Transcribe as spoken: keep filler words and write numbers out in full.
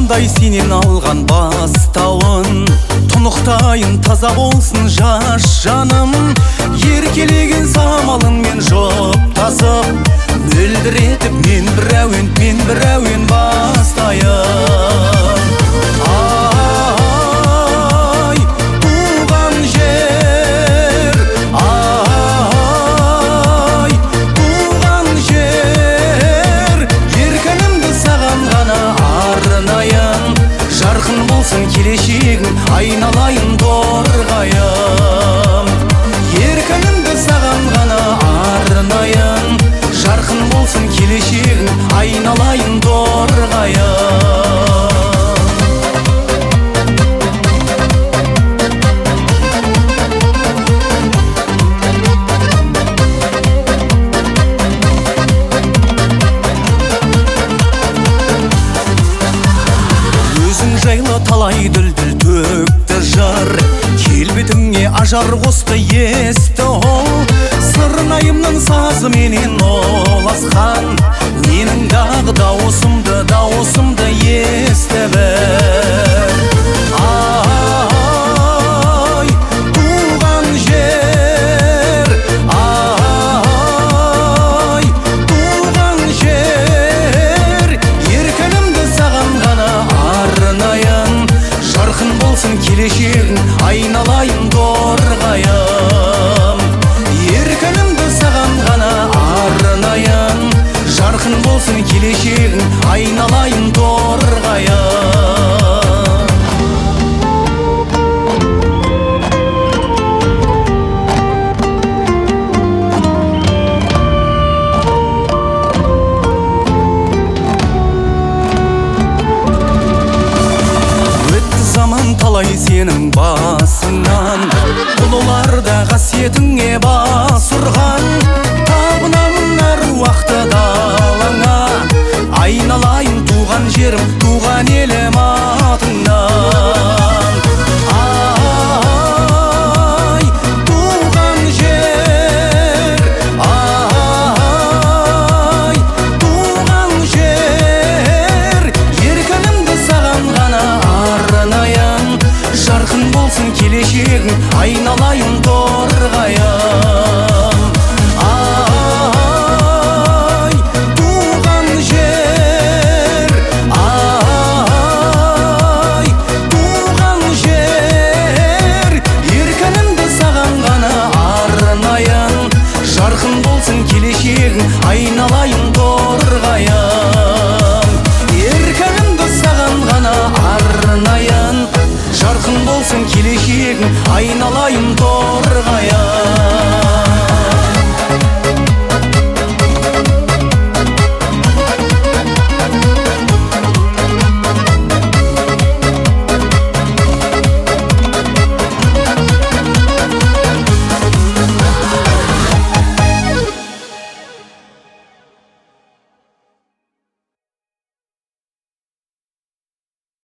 қандай сенен алған бастауын, тұнықтайын таза болсын жас жаным. Еркелеген самалыңмен жұптасып, мөлдіретіп мен бір әуен, мен бір әуен бастайын. Ай, туған жер, ай, туған жер, еркінімді саған ғана арнайын. Жарқын болсын келешегің, айналайын торғайым. Еркінімді саған ғана арнайын. Жарқын болсын келешегің, айналайын торғайым. Жайлы талай дүлділ төкті жар, келбетіңе ажар қосты есті ол. Сырнайымның сазы менен оласқан, менің дағы дауысымды, дауысымды есті бір. Ай, туған жер, ай, туған жер, еркінімді саған ғана арнайын. Жарқын болсын келешегің, айналайын торғайым. Еркінімді саған ғана арнайын. Жарқын болсын келешегің, айналайын торғайым. Талай сенің басыңнан, ұлыларда қасиетіңе бас ұрған. Табынамын әруақты далаңа, айналайын туған жерім, туған елім атыңнан. Ай, туған жер, ай, туған жер, еркінімді саған ғана арнайын. Жарқын болсын келешегің, айналайын торғайым. Еркінімді саған ғана арнайын. Жарқын болсын келешегің, айналайын торғайым. Ай, туған жер, ай, туған жер, еркінімді саған ғана арнайын. Жарқын болсын келешегің, айналайын торғайым. Ай, туған жер, ай, туған жер, еркінімді саған ғана арнайын. Жарқын болсын келешегің, айналайын торғайым. Ай, туған жер, ай, туған жер, еркінімді саған ғана арнайын. Жарқын болсын келешегің, айналайын торғайым.